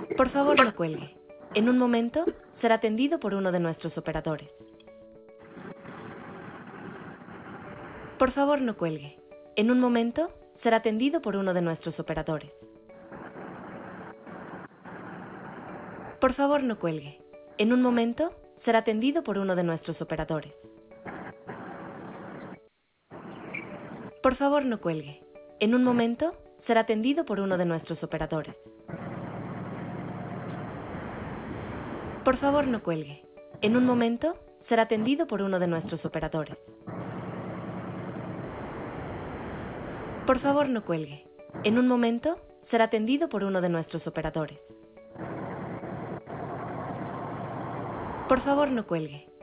Por favor, no cuelgue. En un momento será atendido por uno de nuestros operadores. Por favor, no cuelgue. En un momento será atendido por uno de nuestros operadores. Por favor, no cuelgue. En un momento será atendido por uno de nuestros operadores. Por favor, no cuelgue. En un momento será atendido por uno de nuestros operadores. Por favor, no cuelgue. En un momento será atendido por uno de nuestros operadores. Por favor, no cuelgue. En un momento será atendido por uno de nuestros operadores. Por favor, no cuelgue.